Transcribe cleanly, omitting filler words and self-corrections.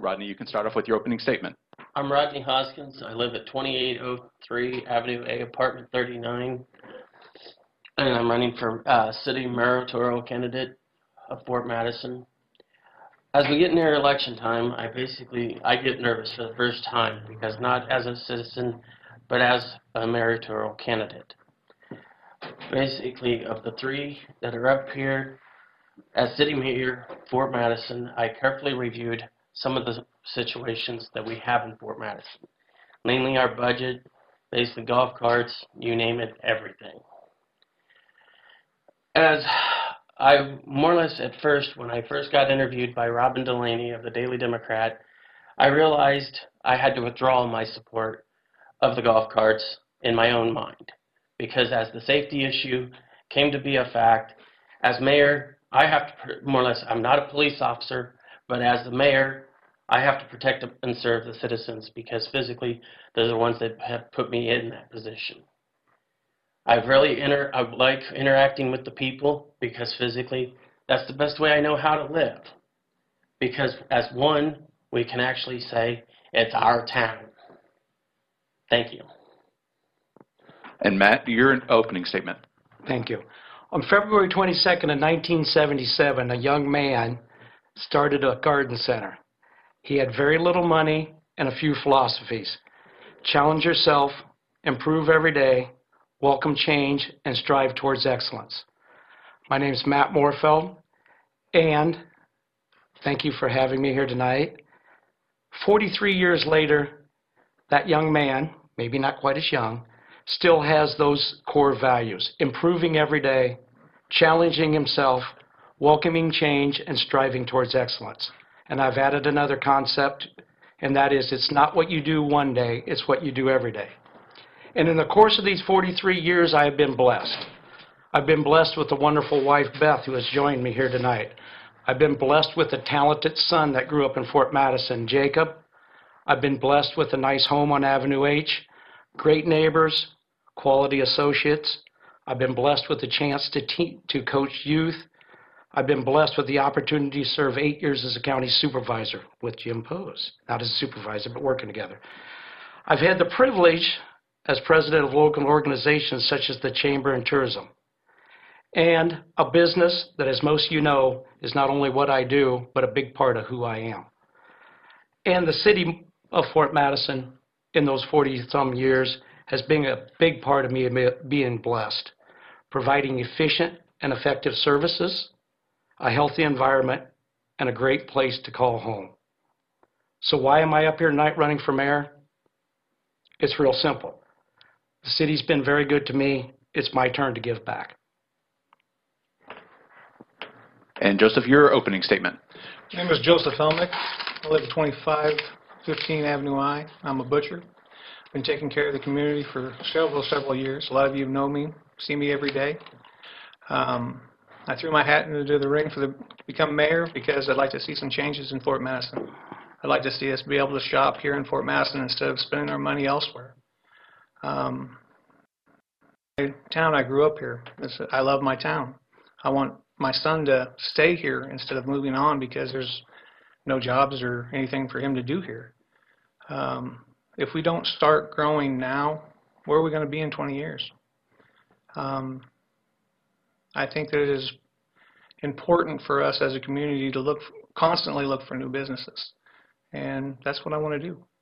Rodney, you can start off with your opening statement. I'm Rodney Hoskins. I live at 2803 Avenue A, Apartment 39, and I'm running for City Mayoral candidate of Fort Madison. As we get near election time, I get nervous for the first time because not as a citizen, but as a mayoral candidate. Basically, of the three that are up here, as City Mayor Fort Madison, I carefully reviewed some of the situations that we have in Fort Madison, mainly our budget, basically golf carts, you name it, everything. As I more or less at first, when I first got interviewed by Robin Delaney of the Daily Democrat, I realized I had to withdraw my support of the golf carts in my own mind, because as the safety issue came to be a fact, as mayor, I have to, more or less, I'm not a police officer, but as the mayor, I have to protect and serve the citizens because physically they're the ones that have put me in that position. I like interacting with the people because physically that's the best way I know how to live. Because as one, we can actually say it's our town. Thank you. And Matt, your opening statement. Thank you. On February 22nd of 1977, a young man started a garden center. He had very little money and a few philosophies. Challenge yourself, improve every day, welcome change, and strive towards excellence. My name is Matt Morfeld, and thank you for having me here tonight. 43 years later, that young man, maybe not quite as young, still has those core values: improving every day, challenging himself, welcoming change, and striving towards excellence. And I've added another concept, and that is it's not what you do one day, it's what you do every day. And in the course of these 43 years, I have been blessed. I've been blessed with a wonderful wife, Beth, who has joined me here tonight. I've been blessed with a talented son that grew up in Fort Madison, Jacob. I've been blessed with a nice home on Avenue H, great neighbors, quality associates. I've been blessed with the chance to coach youth. I've been blessed with the opportunity to serve 8 years as a county supervisor with Jim Pose. Not as a supervisor, but working together. I've had the privilege as president of local organizations such as the Chamber and Tourism, and a business that, as most of you know, is not only what I do, but a big part of who I am. And the city of Fort Madison in those 40-some years has been a big part of me being blessed, providing efficient and effective services, a healthy environment, and a great place to call home. So why am I up here tonight running for mayor? It's real simple. The city's been very good to me. It's my turn to give back. And Joseph, your opening statement. My name is Joseph Helmick. I live at 2515 Avenue I. I'm a butcher. Been taking care of the community for several years. A lot of you know me, see me every day. I threw my hat into the ring to become mayor because I'd like to see some changes in Fort Madison. I'd like to see us be able to shop here in Fort Madison instead of spending our money elsewhere. My town, I grew up here. I love my town. I want my son to stay here instead of moving on because there's no jobs or anything for him to do here. If we don't start growing now, where are we going to be in 20 years? I think that it is important for us as a community to constantly look for new businesses, and that's what I want to do.